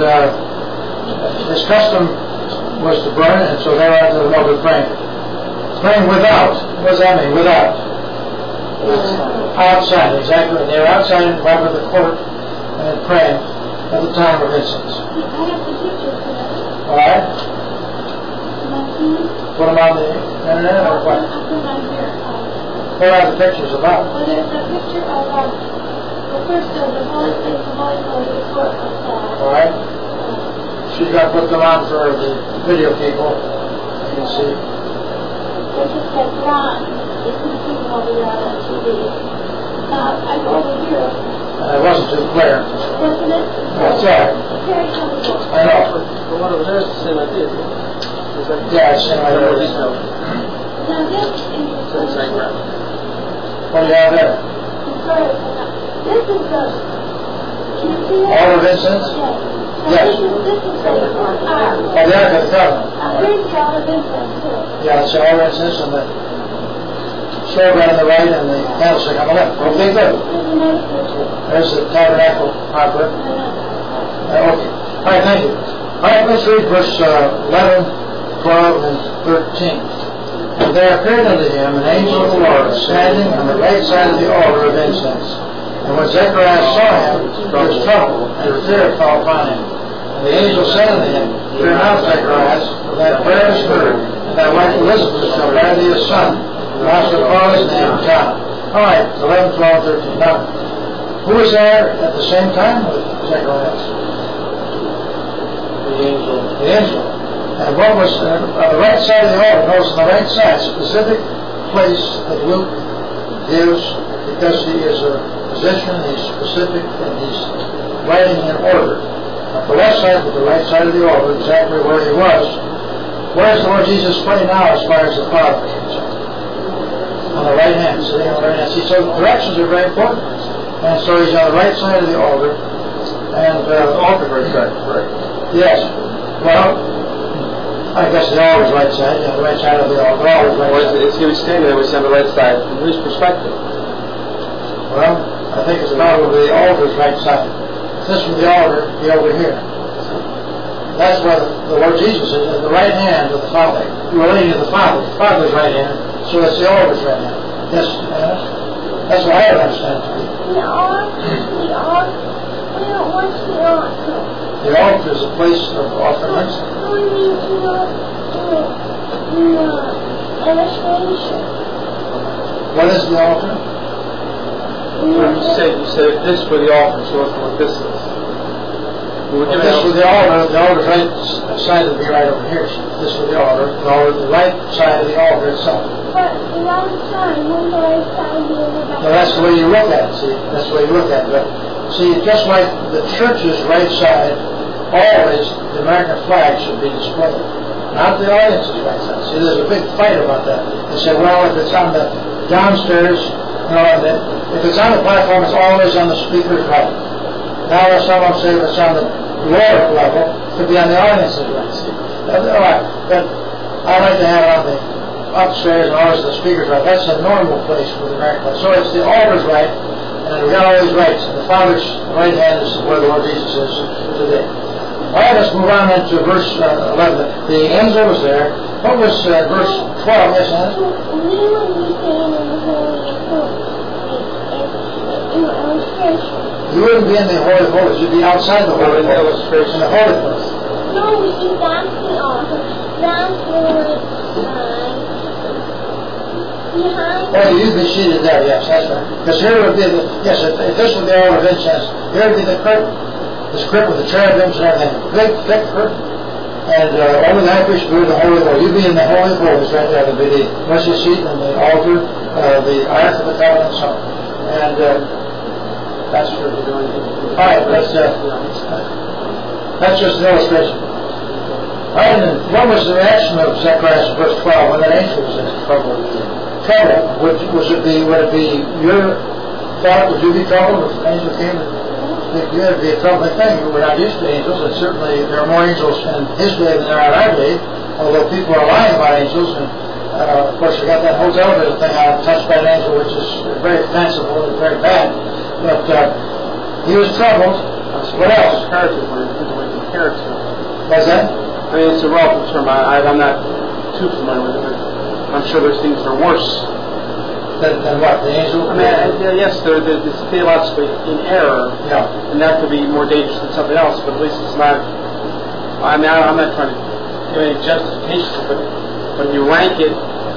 Speaker 1: his custom was to burn, and so they were out to the Lord praying. Praying without. What does that mean? Without. Outside, exactly. They were outside in front of the court and praying at the time of incense. All right. Put them on the internet or what? What are the pictures about?
Speaker 3: Well, there's a picture of the first of the Holy Place, the Holy Holy Court outside.
Speaker 1: All right. She's got to put them on for the video people. You can see.
Speaker 3: They just said Ron. They couldn't see them over there on TV. Now, I go over here.
Speaker 1: It wasn't too clear.
Speaker 3: Wasn't it?
Speaker 1: That's all right.
Speaker 3: Very comfortable.
Speaker 1: I know.
Speaker 2: The one over there is the same idea.
Speaker 1: Yeah, it's the same idea.
Speaker 3: Now, this is interesting.
Speaker 1: What do you have there?
Speaker 3: This is the... Can you see that?
Speaker 1: Altar of incense?
Speaker 3: Yes.
Speaker 1: Yes.
Speaker 3: This is the ark.
Speaker 1: Oh, the Ark of the Covenant.
Speaker 3: Here's the altar of incense, too.
Speaker 1: Yeah, it's the altar of incense and the showbread on the right and the candlestick on the left. Okay, good. There's the tabernacle hopper. Okay. All right, thank you. All right, let's read verse 11, 12, and 13. And there appeared unto him an angel of the Lord, standing on the right side of the altar of incense. And when Zechariah saw him, he was troubled, and fear fell upon him. And the angel said unto him, Fear not, Zechariah, for thy prayer is heard, and thy wife Elizabeth shall bear thee a son, and thou shalt call his name John. All right, 11, 12, 13. Now, who was there at the same time with Zechariah?
Speaker 2: The angel.
Speaker 1: The angel. And what was on the right side of the altar? Notice on the right side, specific place that Luke gives, because he is a physician, he's specific, and he's writing in order. On the left side, but the right side of the altar, exactly where he was. Where is the Lord Jesus right now as far as the Father is concerned? On the right hand, sitting on the right hand. See, so the directions are very important. And so he's on the right side of the altar. And
Speaker 2: the altar right side, right?
Speaker 1: Yes. Well, I guess the altar's right side, the right side of the altar.
Speaker 2: Well, he was standing there, was on the right side. From whose perspective?
Speaker 1: Well, I think it's probably the altar's right side. If this was the altar, be over here. That's why the Lord Jesus is at the right hand of the Father, relating to the Father's right hand, so it's the altar's right hand. Yes, that's what I understand it to be.
Speaker 3: The altar, what's the altar?
Speaker 1: The altar is a place of offerings.
Speaker 3: No, we need to the illustration.
Speaker 1: What is the altar?
Speaker 2: You said this for the altar, so that's what this is.
Speaker 1: If this was the altar's right side would be right over here. This was the altar, the right side of the altar itself.
Speaker 3: But the right side, wouldn't the right side be in the back?
Speaker 1: Well, that's the way you look at it, see. That's the way you look at it. But see, just like the church's right side, always the American flag should be displayed. Not the audience's right side. See, there's a big fight about that. They say, well, if it's on the downstairs, if it's on the platform, it's always on the speaker's right. Now someone say if it's on the lower level, it could be on the audience's right. See, but I like to have it on the upstairs and always the speaker's right. That's a normal place for the American flag. So it's the altar's right, and we've got all these rights. And the Father's right hand is where the Lord Jesus is today. All right, let's move on into verse 11. The angel was there. What was verse 12? Yes, Anna?
Speaker 3: We would be staying in the Holy of Holies. In the illustration.
Speaker 1: You wouldn't be in the Holy of Holies. You'd be outside the Holy of Holies. In the Holy Place.
Speaker 3: No, we see that's the altar. That's where behind.
Speaker 1: Oh, you'd be seated there. Yes, that's right. Because here would be if this were the altar of incense, here would be the curtain. This curtain with the cherubims and everything. Big, thick curtain. And only the high priest would be in the Holy of Holies. You'd be in the Holy of Holies right there. There'd be the mercy seat and the altar, the Ark of the Covenant, and so on. And that's what we're doing. All right, that's just an illustration. All right, and what was the reaction of Zechariah verse 12 when that angel was in trouble? Would it be your thought? Would you be troubled if an angel came? It'd be a troubling thing. We're not used to angels, and certainly there are more angels in his day than there are in our day. Although people are lying about angels, and of course we got that whole television thing out, touched by an angel, which is very fanciful and very bad. But he was troubled. What else?
Speaker 2: Comparative, when we compare it to.
Speaker 1: What's that?
Speaker 2: I mean, it's a relative term. I'm not too familiar with it, but I'm sure there's things that are worse.
Speaker 1: Than what? The angel?
Speaker 2: I mean, yes, they're theologically in error, and that could be more dangerous than something else, but at least it's not. I mean, I'm not trying to give any justification, but when you rank it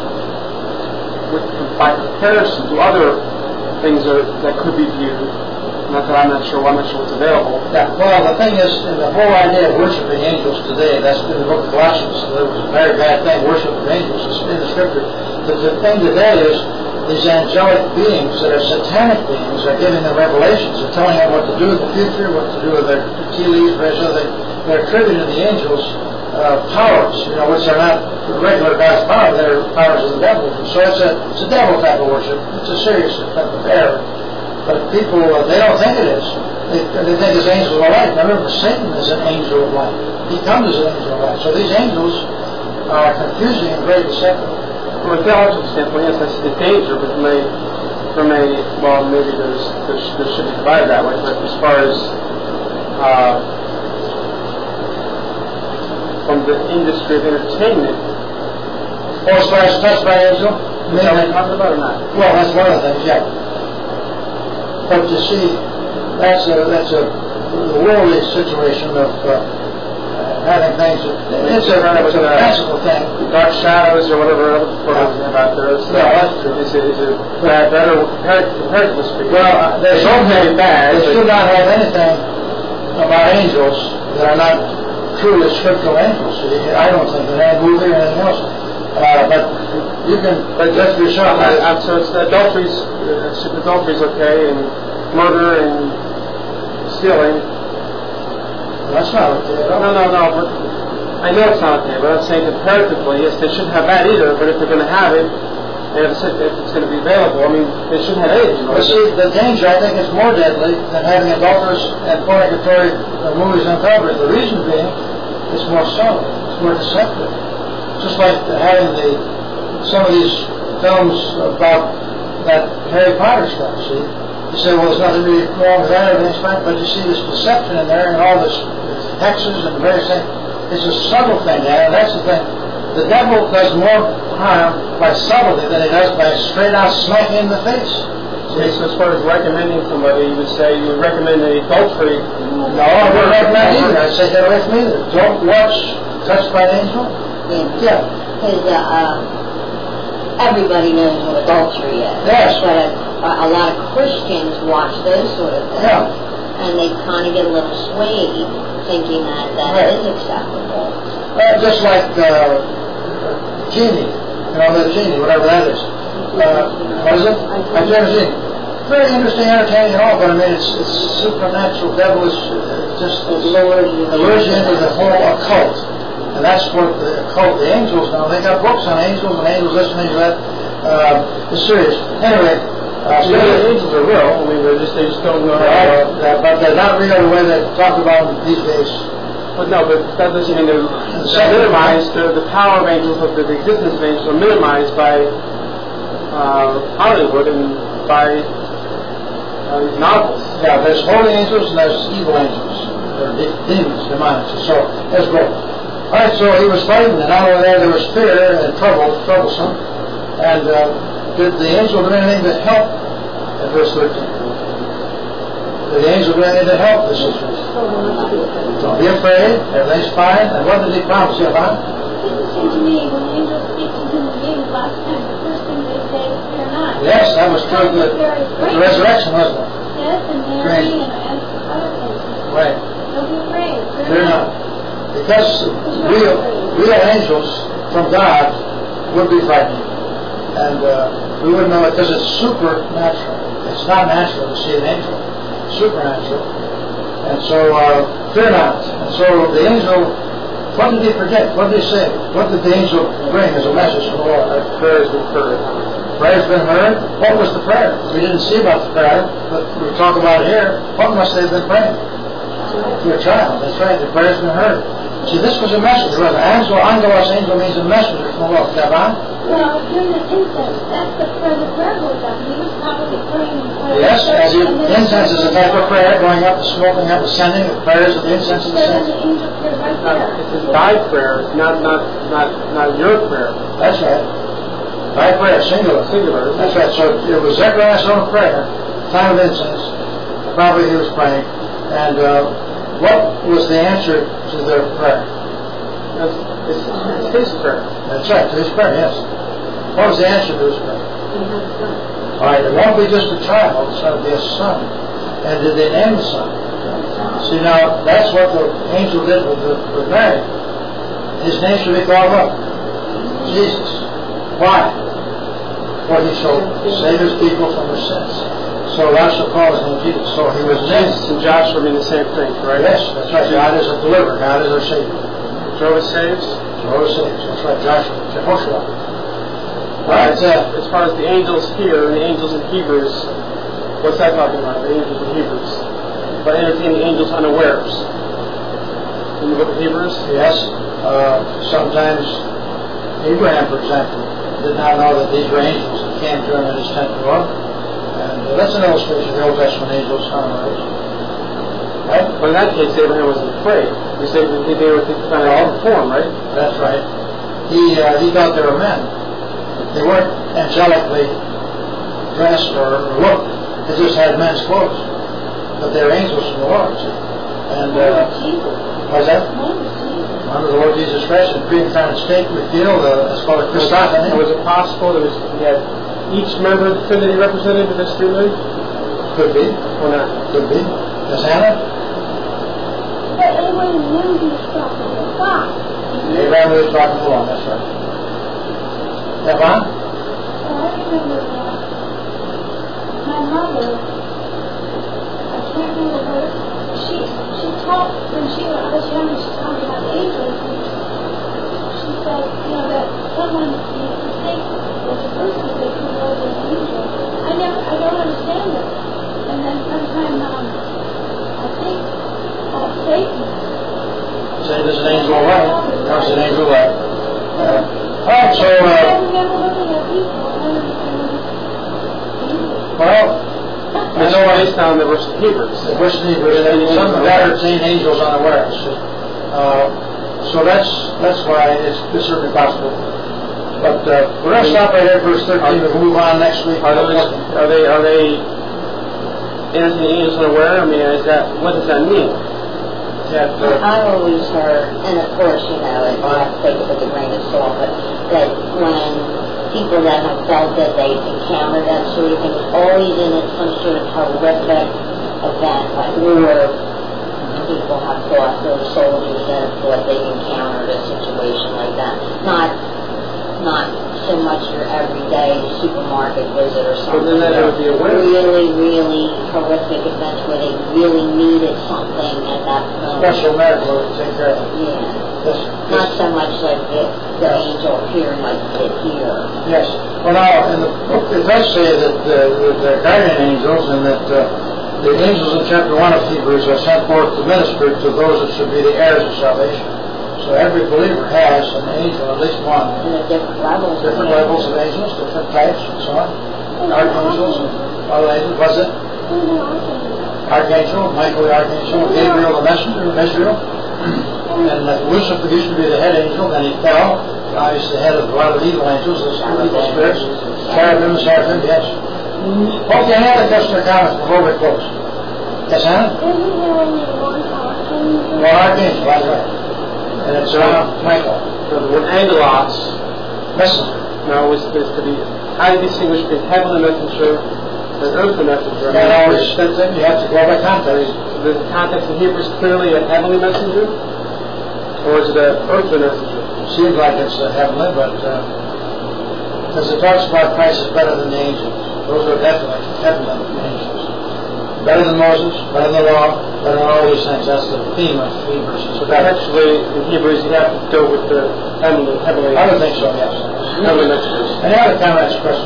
Speaker 2: by comparison to other things that could be viewed, not that I'm not sure what's available.
Speaker 1: Yeah, well, the thing is, the whole idea of worshiping angels today, that's in the book of Colossians. It was a very bad thing, worshiping angels. It's in the scripture. But the thing today is, these angelic beings that are satanic beings are giving them revelations and telling them what to do in the future, what to do with their tea leaves, they're attributing the angels powers, which are not regular God's power, they're powers of the devil. So it's a devil type of worship. It's a serious type of error. But people, they don't think it is. They think it's angels of light. Remember, Satan is an angel of light. He comes as an angel of light. So these angels are confusing and very deceptive.
Speaker 2: From a theological standpoint, yes, that's the danger, but maybe there should be divided that way, but as far as from the industry of entertainment.
Speaker 1: As far as touched by angel?
Speaker 2: Is that what you're talking about or not?
Speaker 1: Well, that's one of the things, yeah. But you see, that's a worldly situation of having things. It's a fanciful thing.
Speaker 2: Dark shadows or whatever else about there.
Speaker 1: That's true.
Speaker 2: Is it better comparatively speaking?
Speaker 1: Well, they don't have bad. They still not have anything about angels that are not truly scriptural angels. I don't think that any movie or anything else. But you can judge for yourself.
Speaker 2: So it's adultery's okay, and murder and stealing.
Speaker 1: That's not okay at all.
Speaker 2: No. I know it's not okay, but I'm saying comparatively, yes, they shouldn't have that either. But if they're going to have it, and if it's going to be available, I mean, they shouldn't have anything.
Speaker 1: But see, the danger, I think, is more deadly than having adulterous and fornicatory movies on television. The reason being, it's more subtle, it's more deceptive. Just like having some of these films about that Harry Potter stuff, see? You say, well, there's nothing really wrong with that, everything's fine, but you see this deception in there and all this hexes and various things. It's a subtle thing, and that's the thing. The devil does more harm by subtlety than he does by straight out smacking in the face.
Speaker 2: Okay, so as far as recommending somebody, you would say you would recommend adultery.
Speaker 1: No, I wouldn't recommend either. I'd say get away from either. Don't watch Touched by an Angel.
Speaker 5: Yeah. Because everybody knows what adultery is.
Speaker 1: Yes.
Speaker 5: But a lot of Christians watch those sort of things.
Speaker 1: Yeah.
Speaker 5: And they kind of get a little swayed, thinking that
Speaker 1: Right.
Speaker 5: is acceptable.
Speaker 1: Just like Genie. You know, the Genie, whatever that is. What is it? I've never seen it. Very interesting, entertaining and all, but I mean, it's supernatural, devilish, just lures you into the whole occult. And that's what the occult, the angels now, they got books on angels and angels this and angels that. It's serious. Anyway,
Speaker 2: the angels are real. I mean, they just don't know how.
Speaker 1: but they're not real the way they talk about them these days.
Speaker 2: But no, but that doesn't mean they're minimized. The power of angels, of the existence of angels, are minimized by Hollywood and by these novels.
Speaker 1: Yeah, there's holy angels and there's evil angels. They're demons, demonic. So that's great. All right, so he was frightened, and not only there was fear and troublesome. And did the angel do anything to help? At verse 13. Did the angel do anything to help the situation? Don't be afraid. Everything's fine. And what did he promise you about?
Speaker 3: It didn't seem to me when angels speak to human beings last time, the first thing they say is fear not.
Speaker 1: Yes, that was true of the resurrection, wasn't it?
Speaker 3: Yes, and Mary and other things.
Speaker 1: Right.
Speaker 3: Don't be afraid.
Speaker 1: Fear not. Because real angels from God would be frightening. And we wouldn't know it because it's supernatural. It's not natural to see an angel. It's supernatural. And so, fear not. And so the angel, what did he forget? What did he say? What did the angel bring as a message from the Lord?
Speaker 2: Our prayer has been heard.
Speaker 1: Prayer's been heard. What was the prayer? We didn't see about the prayer, but we talk about it here. What must they have been praying? To a child. That's right. The prayer's been heard. See, this was a message. An angelos angel means a messenger from the Lord.
Speaker 3: Well, during the incense, that's the prayer goes up. He was probably praying.
Speaker 1: Yes, as incense is a type of prayer, going up, smoking up, ascending. The prayers of the incense is the same.
Speaker 3: The angel prayer right there.
Speaker 2: It's his thy prayer, not your prayer.
Speaker 1: That's right. Thy prayer, singular.
Speaker 2: Singular.
Speaker 1: That's right. So it was Zechariah's own prayer, time of incense. Probably he was praying. And what was the answer to their prayer?
Speaker 2: It's his prayer.
Speaker 1: That's right, to his prayer, yes. What was the answer to his prayer? All right, it won't be just a child, it's going to be a son. And did they name the son? See, now, that's what the angel did with Mary. His name should be called what? Jesus. Why? For he shall save his people from their sins. So thou shalt call his name Jesus. So he was named.
Speaker 2: Jesus and Joshua mean the same thing, right?
Speaker 1: Yes, that's right. God is a deliverer. God is our Savior.
Speaker 2: Jehovah saves.
Speaker 1: Jehovah saves. That's right. Joshua. Jehoshua.
Speaker 2: Right. As far as the angels here and the angels in Hebrews, what's that talking about? The angels in Hebrews. But entertaining angels unawares. In the book of Hebrews?
Speaker 1: Yes. Sometimes Abraham, for example, did not know that these were angels that came to him in his tent door. And that's an illustration of the Old Testament angels unawares. Right?
Speaker 2: But in that case, Abraham wasn't afraid. You say that they were kind of form, right?
Speaker 1: That's right. He thought they were men. They weren't angelically dressed or looked. They just had men's clothes. But they're angels from the Lord. And what's that? Under the Lord Jesus Christ, in pre-incarnate state, we feel it's called a Christophany.
Speaker 2: Was it possible that he had each member of the Trinity represented in this human?
Speaker 1: Could be.
Speaker 2: Or not?
Speaker 1: Could be. Miss Hannah?
Speaker 3: But Abraham knew he was talking to God.
Speaker 1: Abraham was talking to God, that's right. Evan?
Speaker 3: So I remember that my mother, I can't remember her, she taught, when I was young, she taught me about angels. She said, that someone you think was a person that was an angel. I don't understand it. And then sometime, I think, Satan.
Speaker 1: Satan is an angel of light. Comes an angel of light. All right, so,
Speaker 3: I remember looking at people and
Speaker 1: well,
Speaker 2: It's based on the verse in Hebrews.
Speaker 1: The verse in Hebrews, and some of that are saying angels unawares. So that's why it's certainly possible. But we're going to stop right at verse 13. We'll move on next week.
Speaker 2: Are they innocent angels unaware? I mean, what does that mean?
Speaker 5: I've always heard, and of course, you know, you have to take it with a grain of salt, but that when people that have felt that they've encountered that sort of thing, it's always in it some sort of horrific event, like war. People have thought, those soldiers that have thought they've encountered a situation like that. Not so much your everyday supermarket visit or something.
Speaker 2: But then that would be a
Speaker 5: really, really horrific events where they really needed something at that moment.
Speaker 1: Special medical to take care of it.
Speaker 5: Yeah. Not so much like the angel appearing like it did here.
Speaker 1: Yes. Well, now, in the book, it does say that the guardian angels and that the angels in chapter 1 of Hebrews are sent forth to minister to those that should be the heirs of salvation. So every believer has an angel, at least one.
Speaker 5: And the different levels.
Speaker 1: Different levels of angels, different types, and so on. Archangels and other angels. Was it? Archangel, Michael the Archangel, Gabriel the messenger of Israel. And Lucifer used to be the head angel, then he fell. Now he's the head of a lot of evil angels, those evil spirits. Cherubim, seraphim, yes. Okay, Hannah, just a comment before we close. Yes, Hannah? Well, Archangel, that's right. And it's Michael.
Speaker 2: So the word angelos,
Speaker 1: messenger.
Speaker 2: No, is to be how do you distinguish between heavenly messenger and earthly messenger?
Speaker 1: And always you have to go by context.
Speaker 2: The context in Hebrew is clearly a heavenly messenger, or is it an earthly messenger?
Speaker 1: Seems like it's heavenly, but because it talks about Christ is better than the angels. Those are definitely heavenly angels. Better than Moses, better than the law, better than all these things. That's the theme of Hebrews.
Speaker 2: So that actually, in Hebrews, you have to go with the heavenly.
Speaker 1: I would think so, yes.
Speaker 2: Heavenly messengers.
Speaker 1: Any other comments, questions?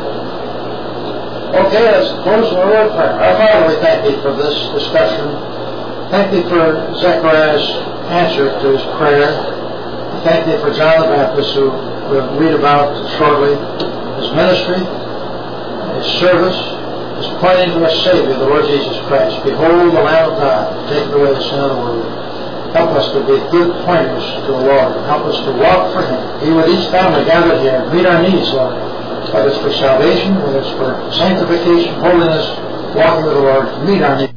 Speaker 1: Okay, let's close with a word of prayer. Our Father, we thank Thee for this discussion. Thank Thee for Zechariah's answer to his prayer. We thank Thee for John the Baptist, who we'll read about shortly, his ministry, his service, is pointing to a Savior, the Lord Jesus Christ. Behold the Lamb of God, taking away the sin of the world. Help us to be good pointers to the Lord. Help us to walk for Him. Be with each family gathered here. Meet our needs, Lord. Whether it's for salvation, whether it's for sanctification, holiness, walking with the Lord. Meet our needs.